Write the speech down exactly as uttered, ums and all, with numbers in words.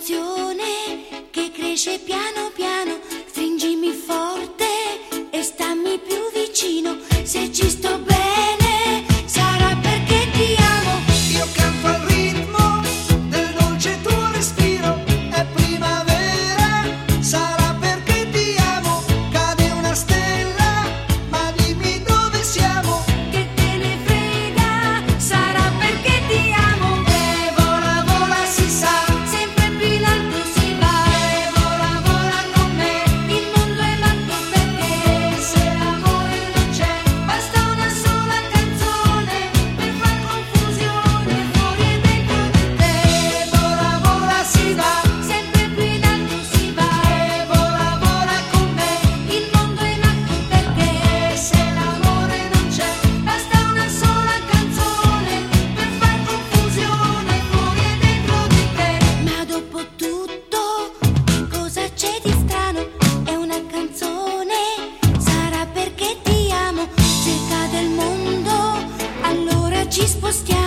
un'emozione che cresce piano piano. Stringimi forte e stammi più vicino. Se ci sto bene sarà perché ti amo. Io canto al ritmo del dolce tuo respiro. È primavera, sarà perché ti amo. Cade una stella, ma dimmi dove siamo. Che te ne frega, sarà perché ti amo. E vola, vola, si sa, Sempre più in alto si va. e vola, vola con me. Il mondo è matto perché Se l'amore non c'è, basta una sola canzone per far confusione fuori e dentro di te. e vola, vola, si va, Sempre più in alto si va. e vola, vola con me. Il mondo è matto perché Se l'amore non c'è, basta una sola canzone per far confusione fuori e dentro di te. Ma dopo tutto, cosa c'è di strano? È una canzone, sarà perché ti amo. Se cade il mondo, allora ci spostiamo.